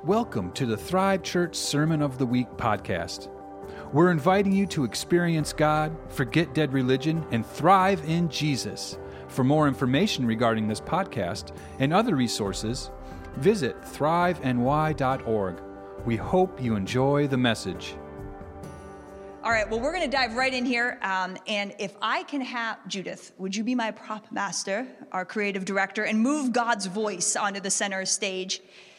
Welcome to the Thrive Church Sermon of the Week podcast. We're inviting you to experience God, forget dead religion, and thrive in Jesus. For more information regarding this podcast and other resources, visit thriveny.org. We hope you enjoy the message. All right, well, we're going to dive right in here. And if I can have Judith, would you be my prop master, our creative director, and move God's voice onto the center stage?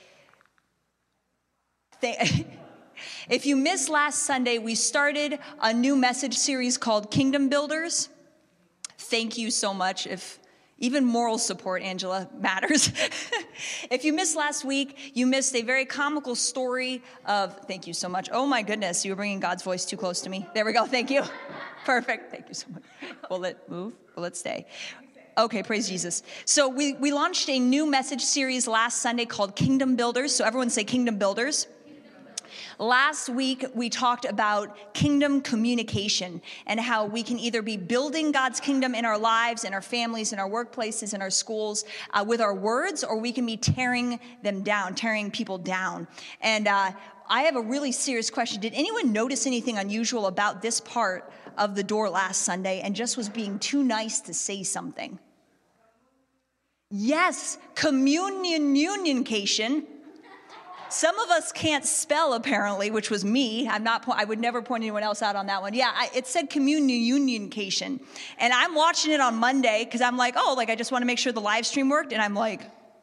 If you missed last Sunday, we started a new message series called Kingdom Builders. Thank you so much. If even moral support, Angela, matters. If you missed last week, you missed a very comical story of, thank you so much. Oh my goodness, you were bringing God's voice too close to me. There we go, thank you. Perfect, thank you so much. Will it move? Will it stay? Okay, praise Jesus. So we launched a new message series last Sunday called Kingdom Builders. So everyone say Kingdom Builders. Last week, we talked about kingdom communication and how we can either be building God's kingdom in our lives, in our families, in our workplaces, in our schools with our words, or we can be tearing them down, tearing people down. And I have a really serious question. Did anyone notice anything unusual about this part of the door last Sunday and just was being too nice to say something? Yes, communication. Some of us can't spell, apparently, which was me. I would never point anyone else out on that one. Yeah, it said communication. And I'm watching it on Monday because I'm like, I just want to make sure the live stream worked. And I'm like,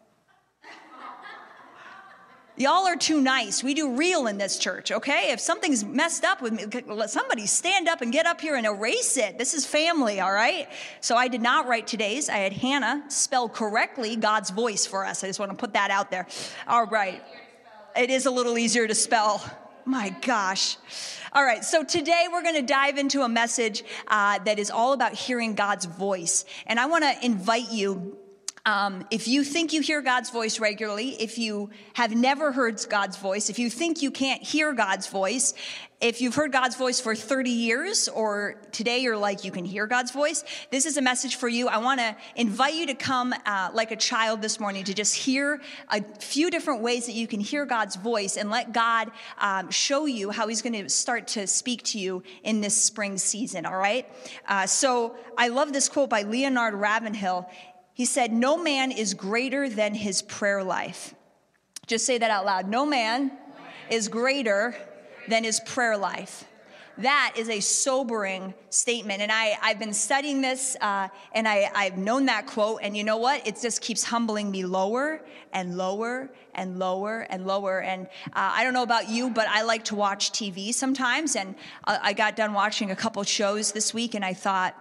y'all are too nice. We do real in this church, okay? If something's messed up with me, let somebody stand up and get up here and erase it. This is family, all right? So I did not write today's. I had Hannah spell correctly God's voice for us. I just want to put that out there. All right. It is a little easier to spell. My gosh. All right, so today we're going to dive into a message that is all about hearing God's voice. And I want to invite you, if you think you hear God's voice regularly, if you have never heard God's voice, if you think you can't hear God's voice, if you've heard God's voice for 30 years, or today you're like, you can hear God's voice, this is a message for you. I want to invite you to come like a child this morning to just hear a few different ways that you can hear God's voice and let God show you how he's going to start to speak to you in this spring season, all right? So I love this quote by Leonard Ravenhill. He said, "No man is greater than his prayer life." Just say that out loud. No man is greater than his prayer life. That is a sobering statement. And I've been studying this, and I've known that quote. And you know what? It just keeps humbling me lower and lower and lower and lower. And I don't know about you, but I like to watch TV sometimes. And I got done watching a couple shows this week, and I thought,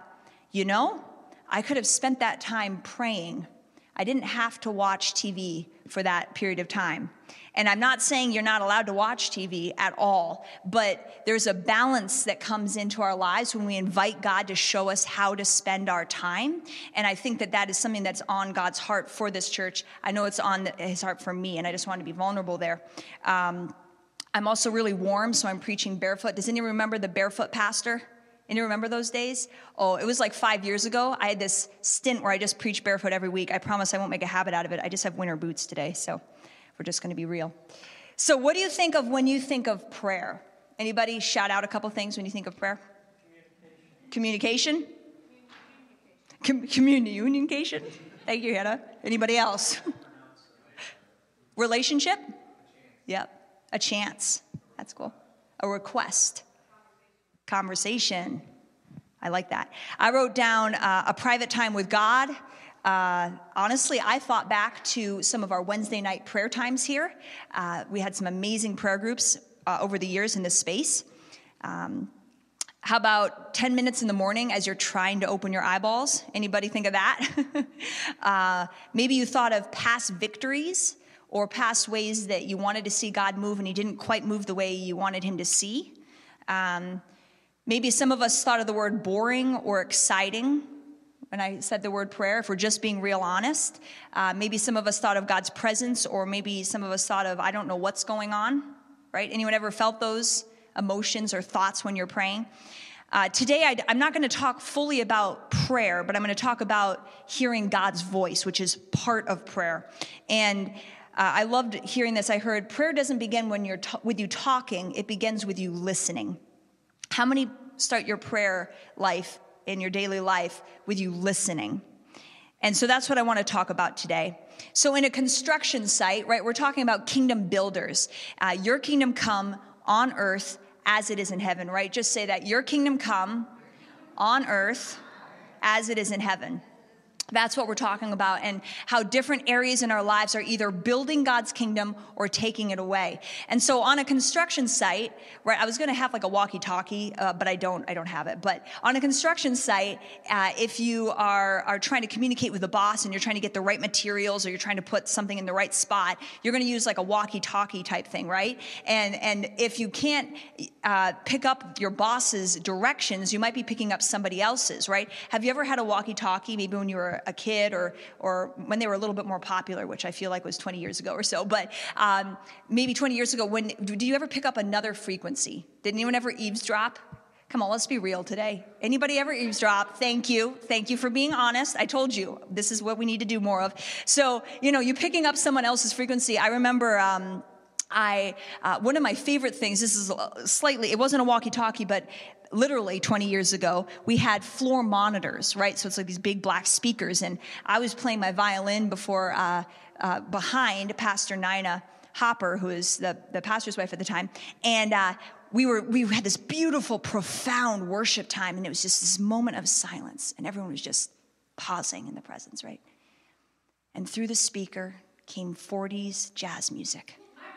I could have spent that time praying. I didn't have to watch TV for that period of time. And I'm not saying you're not allowed to watch TV at all, but there's a balance that comes into our lives when we invite God to show us how to spend our time. And I think that is something that's on God's heart for this church. I know it's on his heart for me, and I just want to be vulnerable there. I'm also really warm, so I'm preaching barefoot. Does anyone remember the barefoot pastor? Anyone remember those days? Oh, it was like 5 years ago. I had this stint where I just preached barefoot every week. I promise I won't make a habit out of it. I just have winter boots today, so we're just going to be real. So what do you think of when you think of prayer? Anybody shout out a couple things when you think of prayer? Communication? Communication? Thank you, Hannah. Anybody else? Relationship? Yep. A chance. That's cool. A request. Conversation. I like that. I wrote down a private time with God. Honestly, I thought back to some of our Wednesday night prayer times here. We had some amazing prayer groups over the years in this space. How about 10 minutes in the morning as you're trying to open your eyeballs? Anybody think of that? Maybe you thought of past victories or past ways that you wanted to see God move and he didn't quite move the way you wanted him to see. Maybe some of us thought of the word boring or exciting when I said the word prayer, if we're just being real honest. Maybe some of us thought of God's presence, or maybe some of us thought of, I don't know what's going on, right? Anyone ever felt those emotions or thoughts when you're praying? Today, I'm not going to talk fully about prayer, but I'm going to talk about hearing God's voice, which is part of prayer. And I loved hearing this. I heard prayer doesn't begin when with you talking. It begins with you listening. How many start your prayer life in your daily life with you listening? And so that's what I want to talk about today. So in a construction site, right, we're talking about kingdom builders. Your kingdom come on earth as it is in heaven, right? Just say that. Your kingdom come on earth as it is in heaven. That's what we're talking about, and how different areas in our lives are either building God's kingdom or taking it away. And so on a construction site, right, I was going to have like a walkie-talkie, but I don't have it. But on a construction site, if you are trying to communicate with the boss and you're trying to get the right materials, or you're trying to put something in the right spot, you're going to use like a walkie-talkie type thing, right? And if you can't pick up your boss's directions, you might be picking up somebody else's, right? Have you ever had a walkie-talkie, maybe when you were a kid, or when they were a little bit more popular, which I feel like was 20 years ago or so, but maybe 20 years ago, do you ever pick up another frequency? Did anyone ever eavesdrop? Come on, let's be real today. Anybody ever eavesdrop? Thank you for being honest. I told you, this is what we need to do more of. So, you picking up someone else's frequency. I remember one of my favorite things, this is it wasn't a walkie-talkie, but literally 20 years ago, we had floor monitors, right? So it's like these big black speakers. And I was playing my violin behind Pastor Nina Hopper, who is the pastor's wife at the time. And we had this beautiful, profound worship time. And it was just this moment of silence. And everyone was just pausing in the presence, right? And through the speaker came 40s jazz music.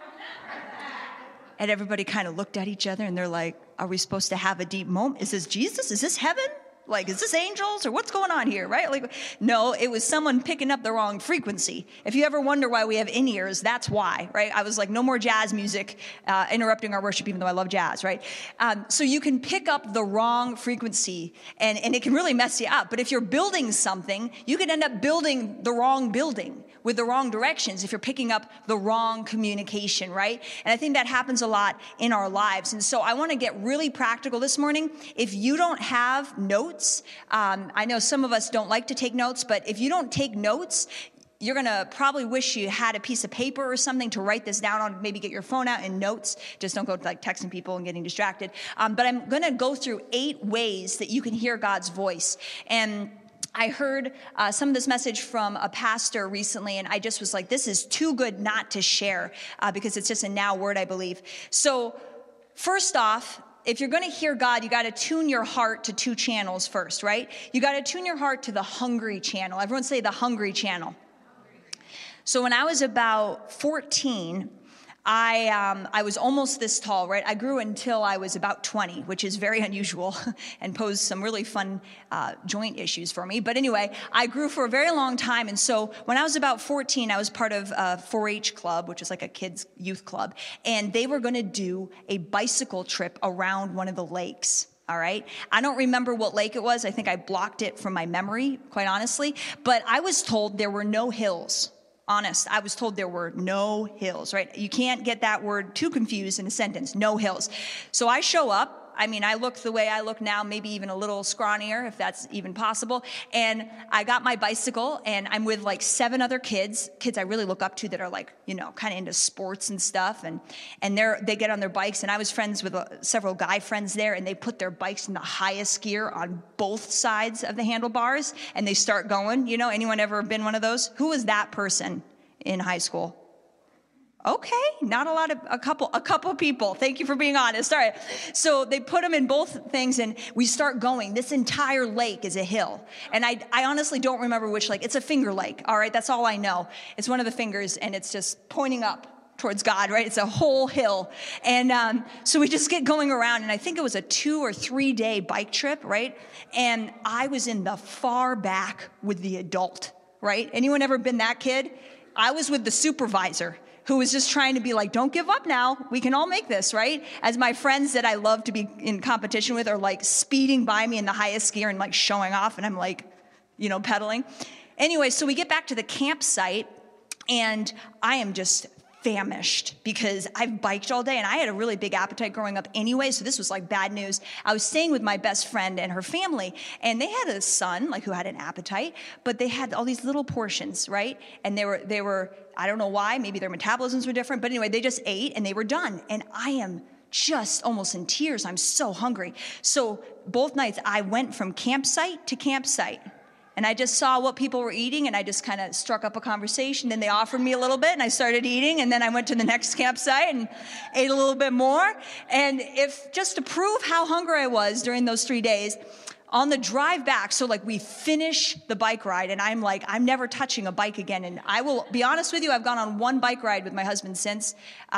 And everybody kind of looked at each other and they're like, are we supposed to have a deep moment? Is this Jesus? Is this heaven? Like, is this angels or what's going on here, right? Like, no, it was someone picking up the wrong frequency. If you ever wonder why we have in-ears, that's why, right? I was like, no more jazz music interrupting our worship, even though I love jazz, right? So you can pick up the wrong frequency and it can really mess you up. But if you're building something, you could end up building the wrong building with the wrong directions if you're picking up the wrong communication, right? And I think that happens a lot in our lives. And so I want to get really practical this morning. If you don't have notes, I know some of us don't like to take notes, but if you don't take notes, you're going to probably wish you had a piece of paper or something to write this down on, maybe get your phone out and notes. Just don't go like texting people and getting distracted. But I'm going to go through 8 ways that you can hear God's voice. And I heard some of this message from a pastor recently, and I just was like, this is too good not to share because it's just a now word, I believe. So first off, if you're going to hear God, you got to tune your heart to 2 channels first, right? You got to tune your heart to the hungry channel. Everyone say the hungry channel. So when I was about 14, I was almost this tall, right? I grew until I was about 20, which is very unusual and posed some really fun joint issues for me. But anyway, I grew for a very long time. And so when I was about 14, I was part of a 4-H club, which is like a kids' youth club. And they were going to do a bicycle trip around one of the lakes. All right. I don't remember what lake it was. I think I blocked it from my memory, quite honestly. But I was told there were no hills. Honest, I was told there were no hills, right? You can't get that word too confused in a sentence, no hills. So I show up. I mean, I look the way I look now, maybe even a little scrawnier, if that's even possible. And I got my bicycle, and I'm with like 7 other kids I really look up to that are like, kind of into sports and stuff. And they get on their bikes, and I was friends with several guy friends there, and they put their bikes in the highest gear on both sides of the handlebars, and they start going. Anyone ever been one of those? Who was that person in high school? Okay, not a couple people. Thank you for being honest. All right. So they put them in both things and we start going. This entire lake is a hill. And I honestly don't remember which lake. It's a Finger Lake. All right. That's all I know. It's one of the fingers and it's just pointing up towards God, right? It's a whole hill. And so we just get going around, and I think it was a 2 or 3 day bike trip, right? And I was in the far back with the adult, right? Anyone ever been that kid? I was with the supervisor, who was just trying to be like, don't give up now. We can all make this, right? As my friends that I love to be in competition with are like speeding by me in the highest gear and like showing off, and I'm like, pedaling. Anyway, so we get back to the campsite, and I am just famished because I've biked all day and I had a really big appetite growing up anyway, so this was like bad news. I was staying with my best friend and her family, and they had a son like who had an appetite, but they had all these little portions, right? And they were I don't know why, maybe their metabolisms were different, but anyway, they just ate and they were done. And I am just almost in tears. I'm so hungry. So both nights I went from campsite to campsite. And I just saw what people were eating, and I just kind of struck up a conversation. Then they offered me a little bit, and I started eating. And then I went to the next campsite and ate a little bit more. And just to prove how hungry I was during those 3 days, on the drive back, so like we finish the bike ride, and I'm like, I'm never touching a bike again. And I will be honest with you, I've gone on one bike ride with my husband since.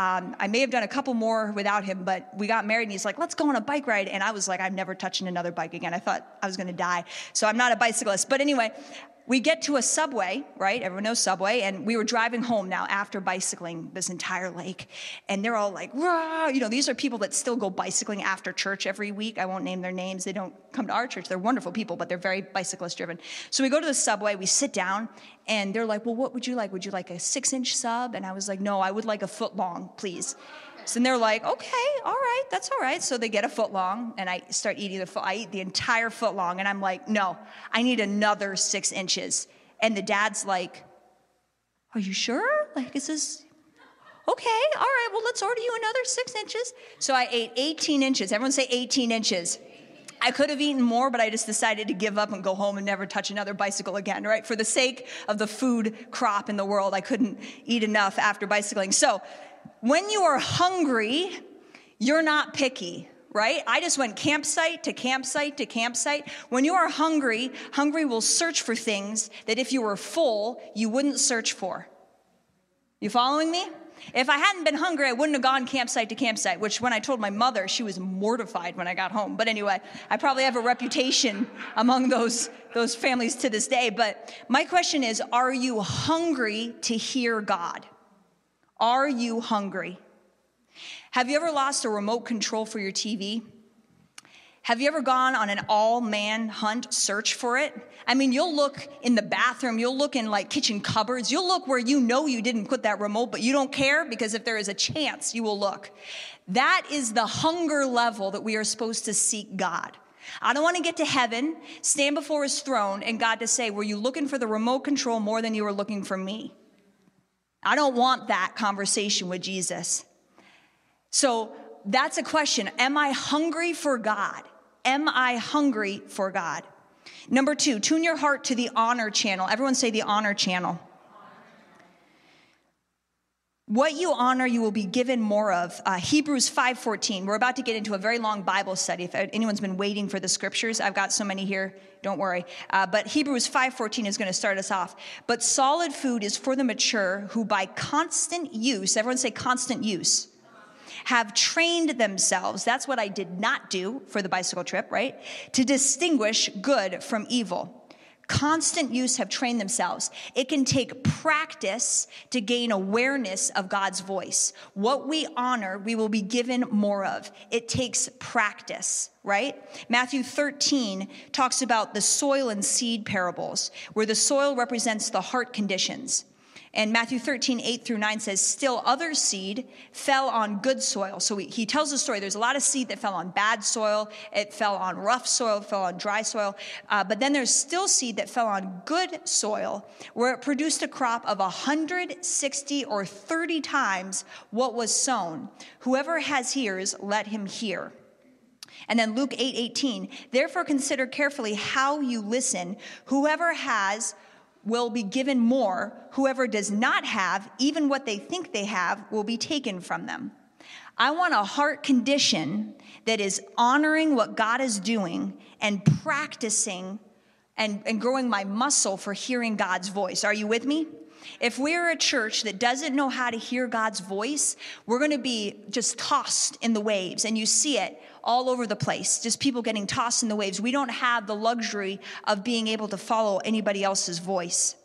I may have done a couple more without him, but we got married, and he's like, let's go on a bike ride. And I was like, I'm never touching another bike again. I thought I was going to die. So I'm not a bicyclist. But anyway, we get to a Subway, right? Everyone knows Subway. And we were driving home now after bicycling this entire lake. And they're all like, rah! These are people that still go bicycling after church every week. I won't name their names. They don't come to our church. They're wonderful people, but they're very bicyclist driven. So we go to the Subway, we sit down, and they're like, well, what would you like? Would you like a 6-inch sub? And I was like, no, I would like a foot long, please. So they're like, okay, all right, that's all right. So they get a foot long, and I start eating I eat the entire foot long, and I'm like, no, I need another 6 inches. And the dad's like, are you sure? Like, is this, okay, all right, well, let's order you another 6 inches. So I ate 18 inches. Everyone say 18 inches. I could have eaten more, but I just decided to give up and go home and never touch another bicycle again, right? For the sake of the food crop in the world, I couldn't eat enough after bicycling. So when you are hungry, you're not picky, right? I just went campsite to campsite to campsite. When you are hungry, hungry will search for things that if you were full, you wouldn't search for. You following me? If I hadn't been hungry, I wouldn't have gone campsite to campsite, which when I told my mother, she was mortified when I got home. But anyway, I probably have a reputation among those families to this day. But my question is, are you hungry to hear God? Are you hungry? Have you ever lost a remote control for your TV? Have you ever gone on an all-man hunt search for it? I mean, you'll look in the bathroom, you'll look in like kitchen cupboards, you'll look where you know you didn't put that remote, but you don't care because if there is a chance, you will look. That is the hunger level that we are supposed to seek God. I don't want to get to heaven, stand before his throne, and God to say, were you looking for the remote control more than you were looking for me? I don't want that conversation with Jesus. So that's a question. Am I hungry for God? Am I hungry for God? Number 2, tune your heart to the honor channel. Everyone say the honor channel. What you honor, you will be given more of. Hebrews 5:14. We're about to get into a very long Bible study. If anyone's been waiting for the scriptures, I've got so many here. Don't worry. But Hebrews 5:14 is going to start us off. But solid food is for the mature who by constant use, everyone say constant use, have trained themselves. That's what I did not do for the bicycle trip, right? To distinguish good from evil. Constant use have trained themselves. It can take practice to gain awareness of God's voice. What we honor, we will be given more of. It takes practice, right? Matthew 13 talks about the soil and seed parables, where the soil represents the heart conditions. And Matthew 13, 8-9 says, still other seed fell on good soil. So he tells the story. There's a lot of seed that fell on bad soil. It fell on rough soil, it fell on dry soil. But then there's still seed that fell on good soil, where it produced a crop of 160 or 30 times what was sown. Whoever has ears, let him hear. And then Luke 8:18, therefore consider carefully how you listen. Whoever has will be given more. Whoever does not have, even what they think they have, will be taken from them. I want a heart condition that is honoring what God is doing and practicing and growing my muscle for hearing God's voice. Are you with me? If we're a church that doesn't know how to hear God's voice, we're going to be just tossed in the waves. And you see it all over the place, just people getting tossed in the waves. We don't have the luxury of being able to follow anybody else's voice.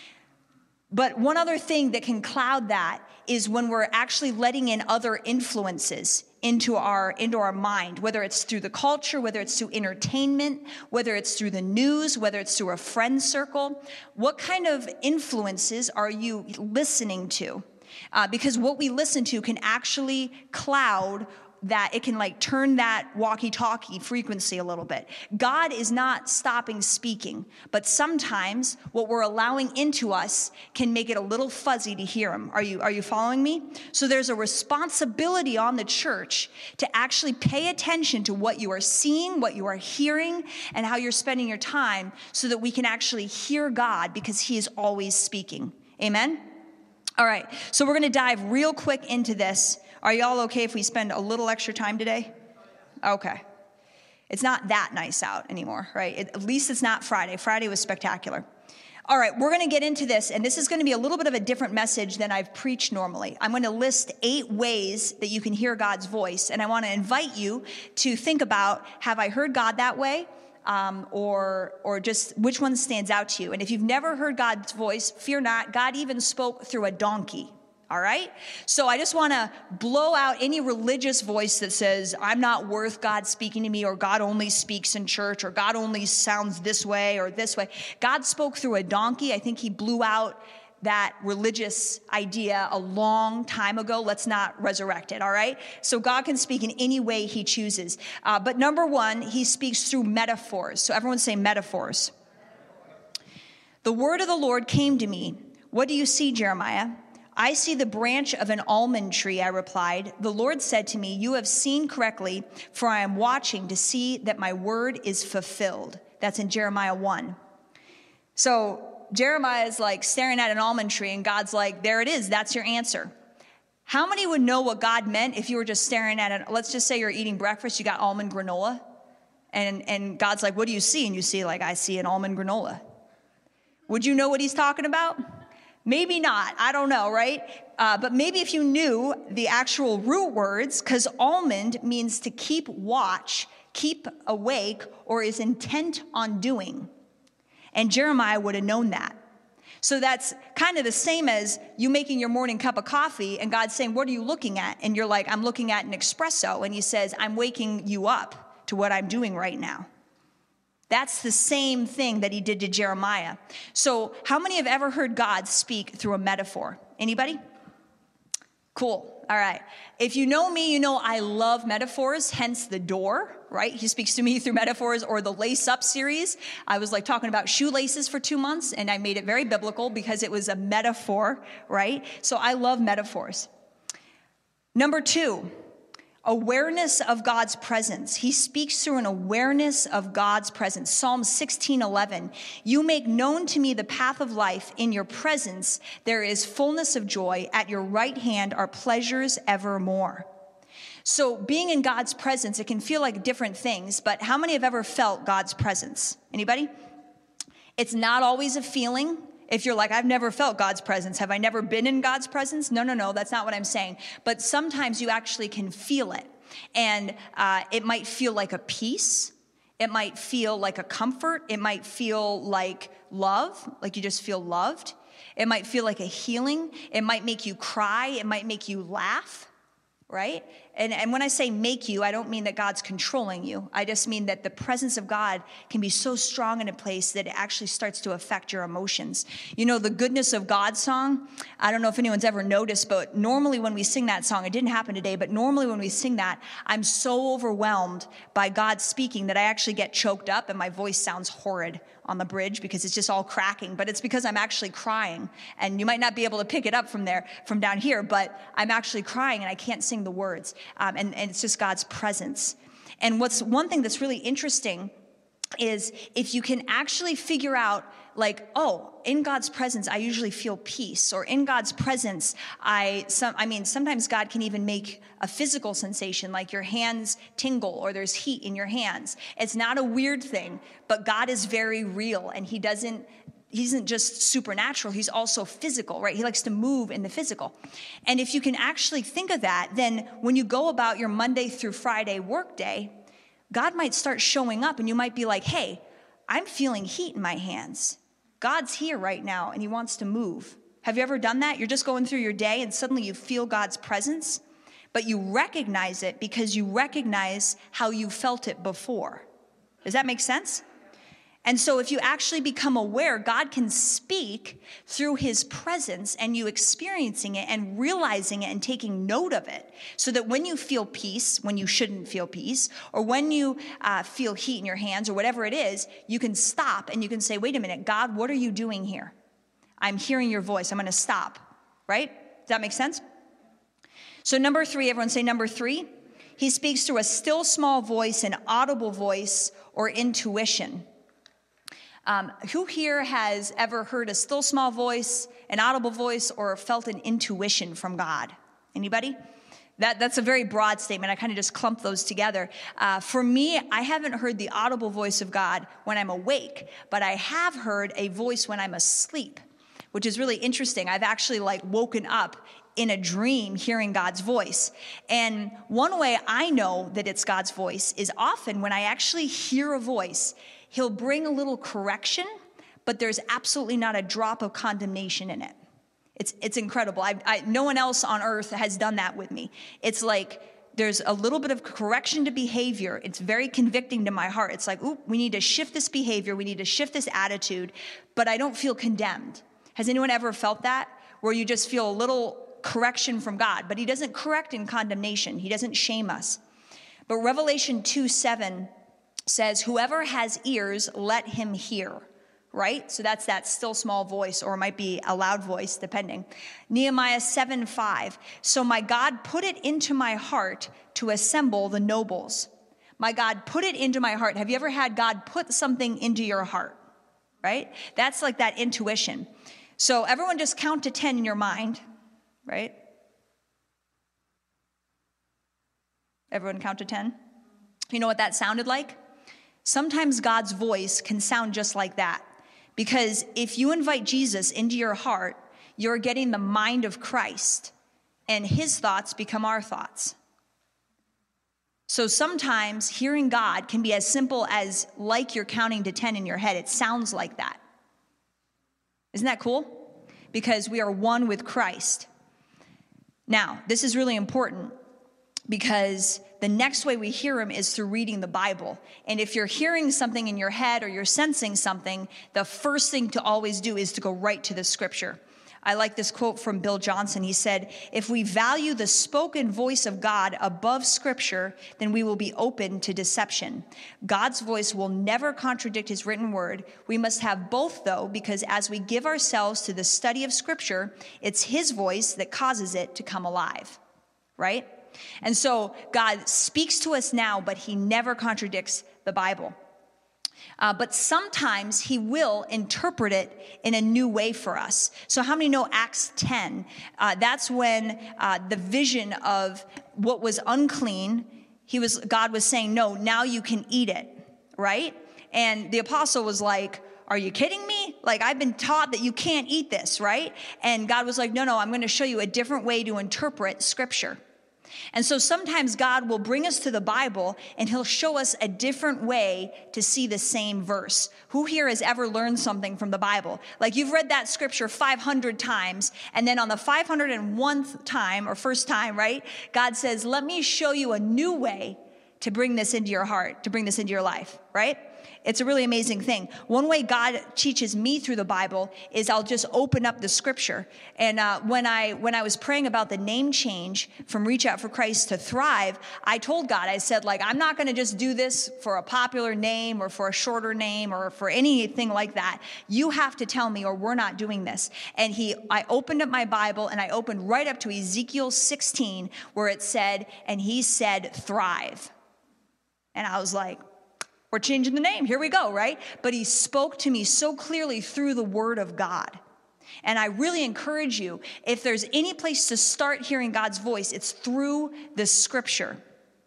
But one other thing that can cloud that is when we're actually letting in other influences into our mind, whether it's through the culture, whether it's through entertainment, whether it's through the news, whether it's through a friend circle. What kind of influences are you listening to? because what we listen to can actually cloud that. It can like turn that walkie-talkie frequency a little bit. God is not stopping speaking, but sometimes what we're allowing into us can make it a little fuzzy to hear him. Are you following me? So there's a responsibility on the church to actually pay attention to what you are seeing, what you are hearing, and how you're spending your time so that we can actually hear God, because he is always speaking. Amen? All right, so we're going to dive real quick into this. Are y'all okay if we spend a little extra time today? Okay. It's not that nice out anymore, right? At least it's not Friday. Friday was spectacular. All right, we're going to get into this, and this is going to be a little bit of a different message than I've preached normally. I'm going to list 8 ways that you can hear God's voice, and I want to invite you to think about, have I heard God that way? Or just which one stands out to you? And if you've never heard God's voice, fear not. God even spoke through a donkey. All right? So I just want to blow out any religious voice that says, I'm not worth God speaking to me, or God only speaks in church, or God only sounds this way or this way. God spoke through a donkey. I think he blew out that religious idea a long time ago. Let's not resurrect it, all right? So God can speak in any way he chooses. But number 1, he speaks through metaphors. So everyone say metaphors. The word of the Lord came to me. What do you see, Jeremiah? I see the branch of an almond tree, I replied. The Lord said to me, you have seen correctly, for I am watching to see that my word is fulfilled. That's in Jeremiah 1. So Jeremiah is like staring at an almond tree, and God's like, there it is. That's your answer. How many would know what God meant if you were just staring at it? Let's just say you're eating breakfast, you got almond granola, and God's like, what do you see? And you see, like, I see an almond granola. Would you know what he's talking about? Maybe not. I don't know, right? But maybe if you knew the actual root words, because almond means to keep watch, keep awake, or is intent on doing. And Jeremiah would have known that. So that's kind of the same as you making your morning cup of coffee and God saying, what are you looking at? And you're like, I'm looking at an espresso. And he says, I'm waking you up to what I'm doing right now. That's the same thing that he did to Jeremiah. So how many have ever heard God speak through a metaphor? Anybody? Cool. All right. If you know me, you know I love metaphors, hence the door, right? He speaks to me through metaphors, or the Lace Up series. I was like talking about shoelaces for 2 months, and I made it very biblical because it was a metaphor, right? So I love metaphors. Number 2, awareness of God's presence. He speaks through an awareness of God's presence. Psalm 16:11. You make known to me the path of life. In your presence there is fullness of joy. At your right hand are pleasures evermore. So being in God's presence, it can feel like different things, but how many have ever felt God's presence? Anybody? It's not always a feeling. If you're like, I've never felt God's presence, have I never been in God's presence? No, that's not what I'm saying. But sometimes you actually can feel it. And it might feel like a peace. It might feel like a comfort. It might feel like love, like you just feel loved. It might feel like a healing. It might make you cry. It might make you laugh, right? And when I say make you, I don't mean that God's controlling you. I just mean that the presence of God can be so strong in a place that it actually starts to affect your emotions. You know, the Goodness of God song, I don't know if anyone's ever noticed, but normally when we sing that song, it didn't happen today, but normally when we sing that, I'm so overwhelmed by God speaking that I actually get choked up and my voice sounds horrid on the bridge because it's just all cracking, but it's because I'm actually crying. And you might not be able to pick it up from down here, but I'm actually crying and I can't sing the words. And it's just God's presence. And one thing that's really interesting is if you can actually figure out, like, oh, in God's presence, I usually feel peace, or in God's presence, sometimes God can even make a physical sensation, like your hands tingle or there's heat in your hands. It's not a weird thing, but God is very real, and he isn't just supernatural, he's also physical, right? He likes to move in the physical. And if you can actually think of that, then when you go about your Monday through Friday workday, God might start showing up and you might be like, hey, I'm feeling heat in my hands. God's here right now and he wants to move. Have you ever done that? You're just going through your day and suddenly you feel God's presence, but you recognize it because you recognize how you felt it before. Does that make sense? And so if you actually become aware, God can speak through his presence and you experiencing it and realizing it and taking note of it, so that when you feel peace, when you shouldn't feel peace, or when you feel heat in your hands or whatever it is, you can stop and you can say, wait a minute, God, what are you doing here? I'm hearing your voice. I'm going to stop, right? Does that make sense? So number 3, everyone say number 3. He speaks through a still small voice, an audible voice, or intuition. Who here has ever heard a still small voice, an audible voice, or felt an intuition from God? Anybody? That's a very broad statement. I kind of just clumped those together. For me, I haven't heard the audible voice of God when I'm awake, but I have heard a voice when I'm asleep, which is really interesting. I've actually woken up in a dream hearing God's voice. And one way I know that it's God's voice is often when I actually hear a voice, he'll bring a little correction, but there's absolutely not a drop of condemnation in it. It's incredible. No one else on earth has done that with me. It's like there's a little bit of correction to behavior. It's very convicting to my heart. It's like, ooh, we need to shift this behavior. We need to shift this attitude, but I don't feel condemned. Has anyone ever felt that? Where you just feel a little correction from God, but he doesn't correct in condemnation. He doesn't shame us. But Revelation 2:7 says, whoever has ears, let him hear, right? So that's that still small voice, or it might be a loud voice, depending. Nehemiah 7:5, so my God put it into my heart to assemble the nobles. My God put it into my heart. Have you ever had God put something into your heart, right? That's like that intuition. So everyone just count to 10 in your mind, right? Everyone count to 10. You know what that sounded like? Sometimes God's voice can sound just like that. Because if you invite Jesus into your heart, you're getting the mind of Christ, and his thoughts become our thoughts. So sometimes hearing God can be as simple as like you're counting to 10 in your head. It sounds like that. Isn't that cool? Because we are one with Christ. Now, this is really important because the next way we hear him is through reading the Bible. And if you're hearing something in your head or you're sensing something, the first thing to always do is to go right to the scripture. I like this quote from Bill Johnson. He said, if we value the spoken voice of God above scripture, then we will be open to deception. God's voice will never contradict his written word. We must have both, though, because as we give ourselves to the study of scripture, it's his voice that causes it to come alive, right? And so God speaks to us now, but he never contradicts the Bible. But sometimes he will interpret it in a new way for us. So how many know Acts 10? That's when the vision of what was unclean, God was saying, no, now you can eat it, right? And the apostle was like, are you kidding me? Like, I've been taught that you can't eat this, right? And God was like, no, I'm going to show you a different way to interpret scripture. And so sometimes God will bring us to the Bible and he'll show us a different way to see the same verse. Who here has ever learned something from the Bible? Like you've read that scripture 500 times, and then on the 501st time, or first time, right? God says, let me show you a new way to bring this into your heart, to bring this into your life, right? It's a really amazing thing. One way God teaches me through the Bible is I'll just open up the scripture. And when I was praying about the name change from Reach Out for Christ to Thrive, I told God, I said, I'm not going to just do this for a popular name or for a shorter name or for anything like that. You have to tell me or we're not doing this. And I opened up my Bible and I opened right up to Ezekiel 16 where it said, and he said, thrive. And I was like, we're changing the name. Here we go, right? But he spoke to me so clearly through the word of God. And I really encourage you, if there's any place to start hearing God's voice, it's through the scripture.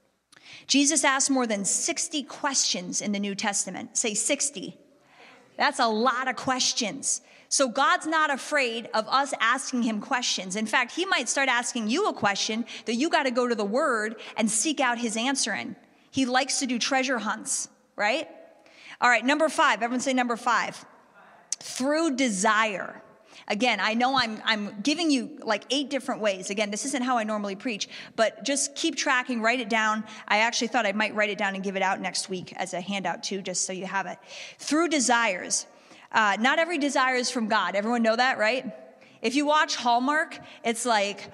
Jesus asked more than 60 questions in the New Testament. Say 60. That's a lot of questions. So God's not afraid of us asking him questions. In fact, he might start asking you a question that you got to go to the word and seek out his answer in. He likes to do treasure hunts. Right? All right, number 5. Everyone say number 5. Through desire. Again, I know I'm giving you like 8 different ways. Again, this isn't how I normally preach, but just keep tracking, write it down. I actually thought I might write it down and give it out next week as a handout too, just so you have it. Through desires. Not every desire is from God. Everyone know that, right? If you watch Hallmark, it's like,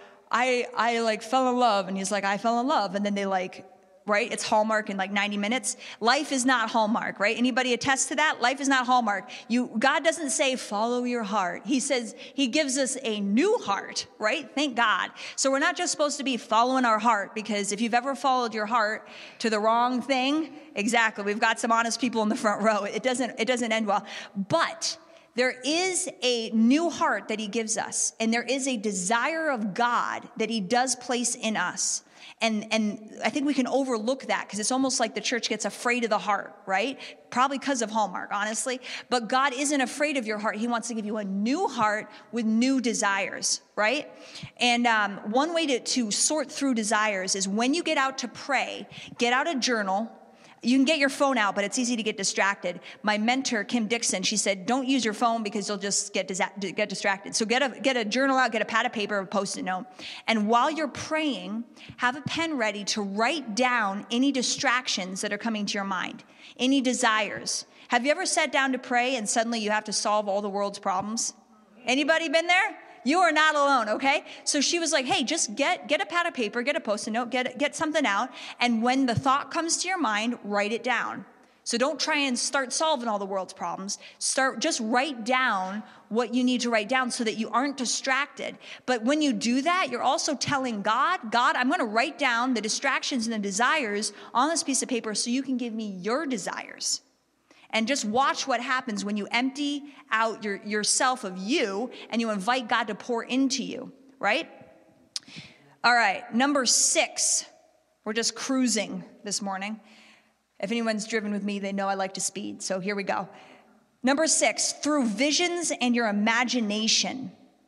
I like fell in love, and he's like, I fell in love, and then they like, right? It's Hallmark in like 90 minutes. Life is not Hallmark, right? Anybody attest to that? Life is not Hallmark. God doesn't say, follow your heart. He says, he gives us a new heart, right? Thank God. So we're not just supposed to be following our heart, because if you've ever followed your heart to the wrong thing, exactly, we've got some honest people in the front row. It doesn't end well. But there is a new heart that he gives us, and there is a desire of God that he does place in us. And I think we can overlook that because it's almost like the church gets afraid of the heart, right? Probably because of Hallmark, honestly. But God isn't afraid of your heart. He wants to give you a new heart with new desires, right? And one way to sort through desires is when you get out to pray, get out a journal. You can get your phone out, but it's easy to get distracted. My mentor, Kim Dixon, she said, don't use your phone because you'll just get distracted. So get a journal out, get a pad of paper, a Post-it note. And while you're praying, have a pen ready to write down any distractions that are coming to your mind, any desires. Have you ever sat down to pray and suddenly you have to solve all the world's problems? Anybody been there? You are not alone, okay? So she was like, hey, just get a pad of paper, get a Post-it note, get something out, and when the thought comes to your mind, write it down. So don't try and start solving all the world's problems. Just write down what you need to write down so that you aren't distracted. But when you do that, you're also telling God, I'm going to write down the distractions and the desires on this piece of paper so you can give me your desires. And just watch what happens when you empty out yourself of you and you invite God to pour into you, right? All right, number 6. We're just cruising this morning. If anyone's driven with me, they know I like to speed. So here we go. Number 6, through visions and your imagination.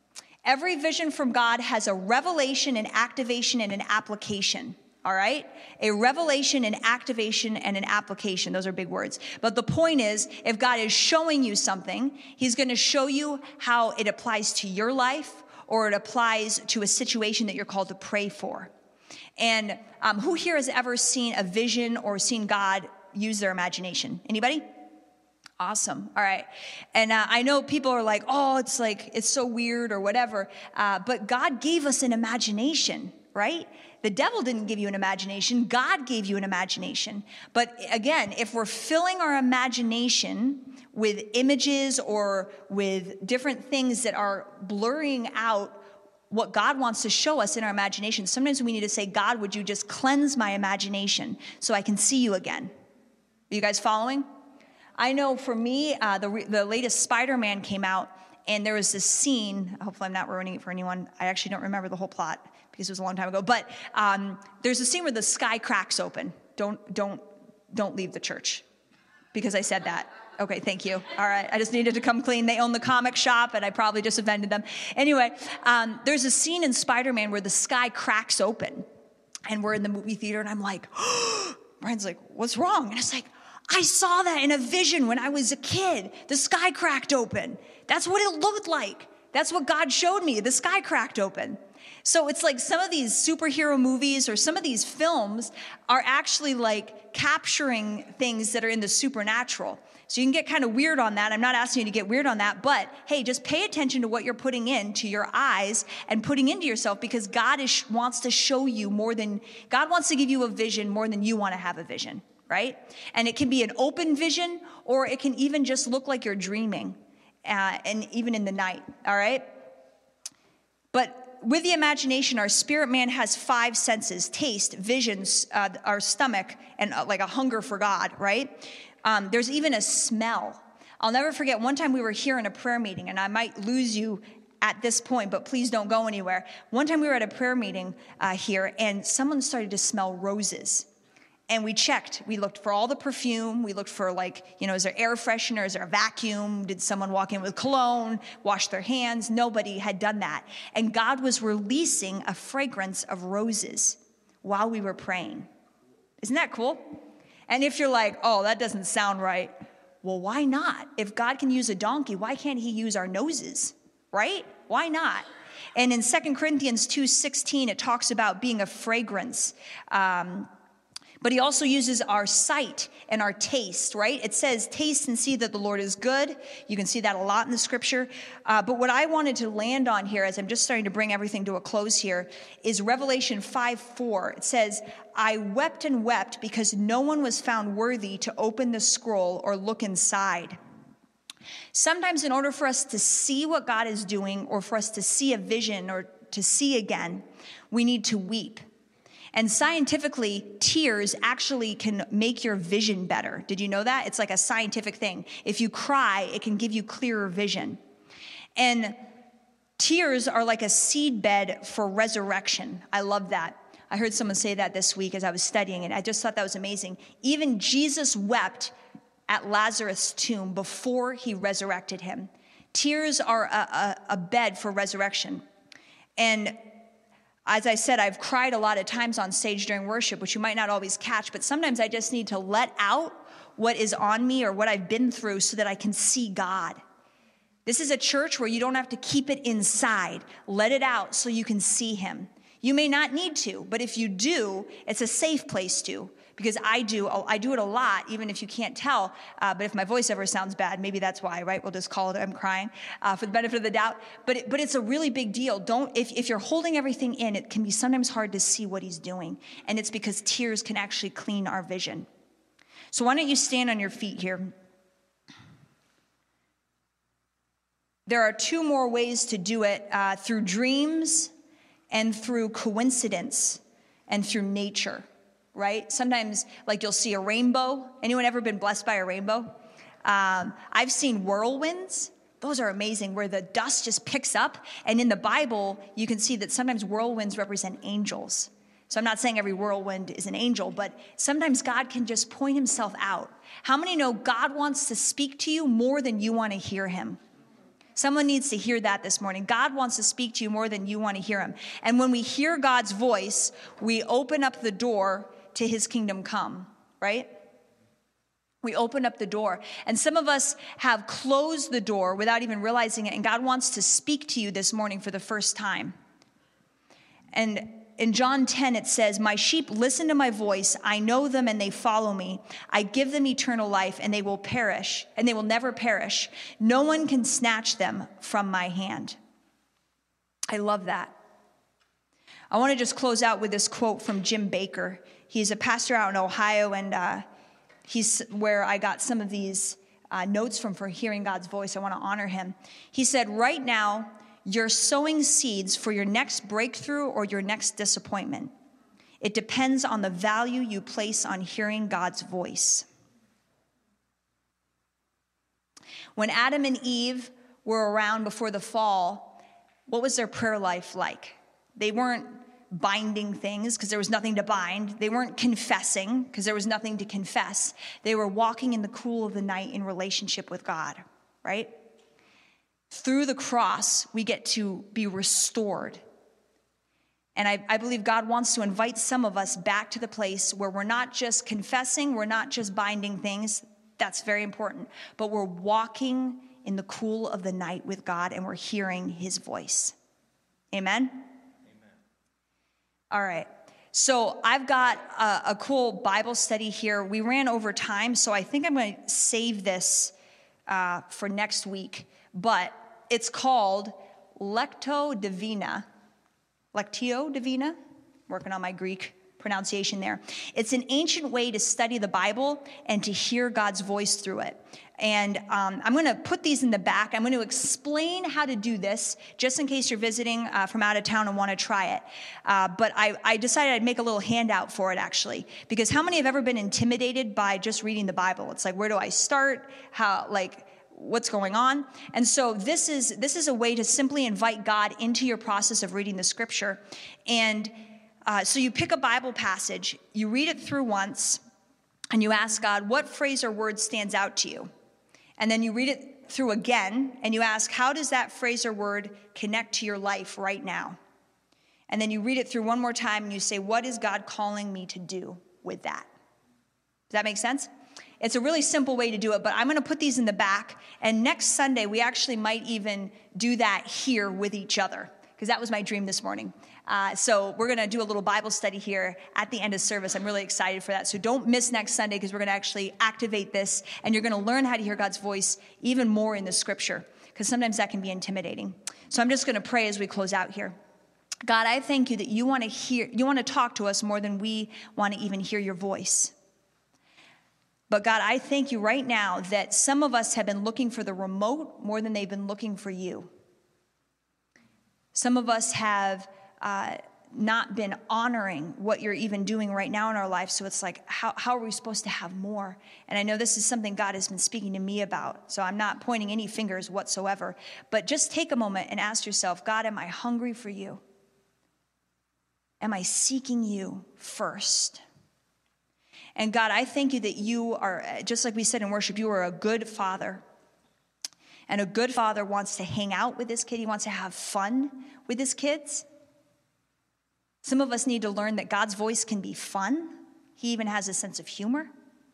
Every vision from God has a revelation, an activation, and an application. All right? A revelation, an activation, and an application. Those are big words. But the point is, if God is showing you something, he's going to show you how it applies to your life or it applies to a situation that you're called to pray for. And who here has ever seen a vision or seen God use their imagination? Anybody? Awesome. All right. And I know people are like, oh, it's so weird or whatever. But God gave us an imagination, right? The devil didn't give you an imagination. God gave you an imagination. But again, if we're filling our imagination with images or with different things that are blurring out what God wants to show us in our imagination, sometimes we need to say, God, would you just cleanse my imagination so I can see you again? Are you guys following? I know for me, the latest Spider-Man came out, and there was this scene. Hopefully I'm not ruining it for anyone. I actually don't remember the whole plot because it was a long time ago. But there's a scene where the sky cracks open. Don't leave the church because I said that. Okay, thank you. All right, I just needed to come clean. They own the comic shop, and I probably just offended them. Anyway, there's a scene in Spider-Man where the sky cracks open, and we're in the movie theater, and I'm like, Brian's like, what's wrong? And it's like, I saw that in a vision when I was a kid. The sky cracked open. That's what it looked like. That's what God showed me. The sky cracked open. So it's like some of these superhero movies or some of these films are actually like capturing things that are in the supernatural. So you can get kind of weird on that. I'm not asking you to get weird on that, but hey, just pay attention to what you're putting into your eyes and putting into yourself, because God wants to show you God wants to give you a vision more than you want to have a vision, right? And it can be an open vision, or it can even just look like you're dreaming, and even in the night, all right? But with the imagination, our spirit man has 5 senses: taste, visions, our stomach, and like a hunger for God, right? There's even a smell. I'll never forget one time we were here in a prayer meeting, and I might lose you at this point, but please don't go anywhere. One time we were at a prayer meeting here, and someone started to smell roses. And we checked. We looked for all the perfume. We looked for is there air freshener? Is there a vacuum? Did someone walk in with cologne, wash their hands? Nobody had done that. And God was releasing a fragrance of roses while we were praying. Isn't that cool? And if you're like, oh, that doesn't sound right, well, why not? If God can use a donkey, why can't he use our noses, right? Why not? And in 2 Corinthians 2:16, it talks about being a fragrance. But he also uses our sight and our taste, right? It says, taste and see that the Lord is good. You can see that a lot in the scripture. But what I wanted to land on here, as I'm just starting to bring everything to a close here, is Revelation 5:4. It says, I wept and wept because no one was found worthy to open the scroll or look inside. Sometimes in order for us to see what God is doing, or for us to see a vision or to see again, we need to weep. And scientifically, tears actually can make your vision better. Did you know that? It's like a scientific thing. If you cry, it can give you clearer vision. And tears are like a seedbed for resurrection. I love that. I heard someone say that this week as I was studying it. I just thought that was amazing. Even Jesus wept at Lazarus' tomb before he resurrected him. Tears are a bed for resurrection. And as I said, I've cried a lot of times on stage during worship, which you might not always catch, but sometimes I just need to let out what is on me or what I've been through so that I can see God. This is a church where you don't have to keep it inside. Let it out so you can see him. You may not need to, but if you do, it's a safe place to. Because I do it a lot, even if you can't tell. But if my voice ever sounds bad, maybe that's why, right? We'll just call it I'm crying for the benefit of the doubt. But it's a really big deal. If you're holding everything in, it can be sometimes hard to see what he's doing. And it's because tears can actually clean our vision. So why don't you stand on your feet here? There are two more ways to do it, through dreams and through coincidence and through nature. Right? Sometimes, like, you'll see a rainbow. Anyone ever been blessed by a rainbow? I've seen whirlwinds. Those are amazing, where the dust just picks up. And in the Bible, you can see that sometimes whirlwinds represent angels. So I'm not saying every whirlwind is an angel, but sometimes God can just point himself out. How many know God wants to speak to you more than you want to hear him? Someone needs to hear that this morning. God wants to speak to you more than you want to hear him. And when we hear God's voice, we open up the door to his kingdom come, right? We open up the door. And some of us have closed the door without even realizing it. And God wants to speak to you this morning for the first time. And in John 10, it says, my sheep listen to my voice. I know them and they follow me. I give them eternal life and they will perish, and they will never perish. No one can snatch them from my hand. I love that. I want to just close out with this quote from Jim Baker. He's a pastor out in Ohio, and he's where I got some of these notes from for hearing God's voice. I want to honor him. He said, right now, you're sowing seeds for your next breakthrough or your next disappointment. It depends on the value you place on hearing God's voice. When Adam and Eve were around before the fall, what was their prayer life like? They weren't binding things because there was nothing to bind. They weren't confessing because there was nothing to confess. They were walking in the cool of the night in relationship with God, right? Through the cross, we get to be restored. And I believe God wants to invite some of us back to the place where we're not just confessing, we're not just binding things. That's very important. But we're walking in the cool of the night with God, and we're hearing his voice. Amen? All right. So I've got a cool Bible study here. We ran over time, so I think I'm going to save this for next week. But it's called Lectio Divina. Lectio Divina? Working on my Greek pronunciation there. It's an ancient way to study the Bible and to hear God's voice through it. And I'm going to put these in the back. I'm going to explain how to do this, just in case you're visiting from out of town and want to try it. But I decided I'd make a little handout for it, actually. Because how many have ever been intimidated by just reading the Bible? It's like, where do I start? What's going on? And so this is a way to simply invite God into your process of reading the scripture. And so you pick a Bible passage, you read it through once, and you ask God, what phrase or word stands out to you? And then you read it through again, and you ask, how does that phrase or word connect to your life right now? And then you read it through one more time, and you say, what is God calling me to do with that? Does that make sense? It's a really simple way to do it, but I'm going to put these in the back. And next Sunday, we actually might even do that here with each other, because that was my dream this morning. So we're going to do a little Bible study here at the end of service. I'm really excited for that. So don't miss next Sunday, because we're going to actually activate this, and you're going to learn how to hear God's voice even more in the scripture, because sometimes that can be intimidating. So I'm just going to pray as we close out here. God, I thank you that you want to talk to us more than we want to even hear your voice. But God, I thank you right now that some of us have been looking for the remote more than they've been looking for you. Some of us have not been honoring what you're even doing right now in our life. So it's like, how are we supposed to have more? And I know this is something God has been speaking to me about. So I'm not pointing any fingers whatsoever. But just take a moment and ask yourself, God, am I hungry for you? Am I seeking you first? And God, I thank you that you are, just like we said in worship, you are a good father. And a good father wants to hang out with his kid. He wants to have fun with his kids. Some of us need to learn that God's voice can be fun. He even has a sense of humor.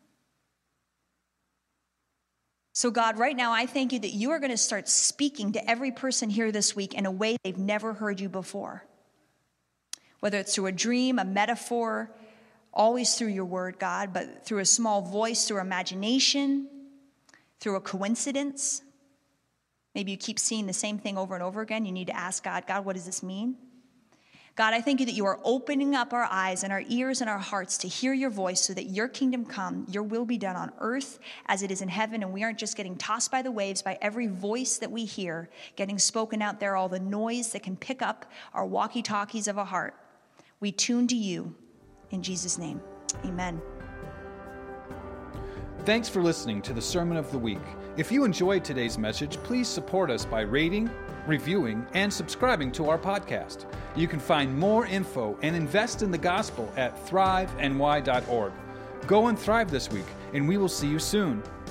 So God, right now, I thank you that you are going to start speaking to every person here this week in a way they've never heard you before. Whether it's through a dream, a metaphor, always through your word, God, but through a small voice, through imagination, through a coincidence. Maybe you keep seeing the same thing over and over again. You need to ask God, God, what does this mean? God, I thank you that you are opening up our eyes and our ears and our hearts to hear your voice so that your kingdom come, your will be done on earth as it is in heaven, and we aren't just getting tossed by the waves by every voice that we hear, getting spoken out there, all the noise that can pick up our walkie-talkies of a heart. We tune to you. In Jesus' name, amen. Thanks for listening to the Sermon of the Week. If you enjoyed today's message, please support us by rating, reviewing, and subscribing to our podcast. You can find more info and invest in the gospel at thriveny.org. Go and thrive this week, and we will see you soon.